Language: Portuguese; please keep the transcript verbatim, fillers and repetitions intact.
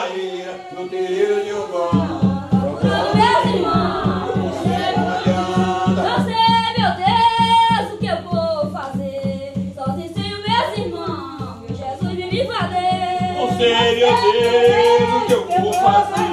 Maíra, no terreiro de Umbanda. Procurando meus irmãos, não sei, meu Deus, o que eu vou fazer. Sozinho sem os meus irmãos, meu Jesus vem me fazer. Não sei, meu Deus, o que eu vou fazer.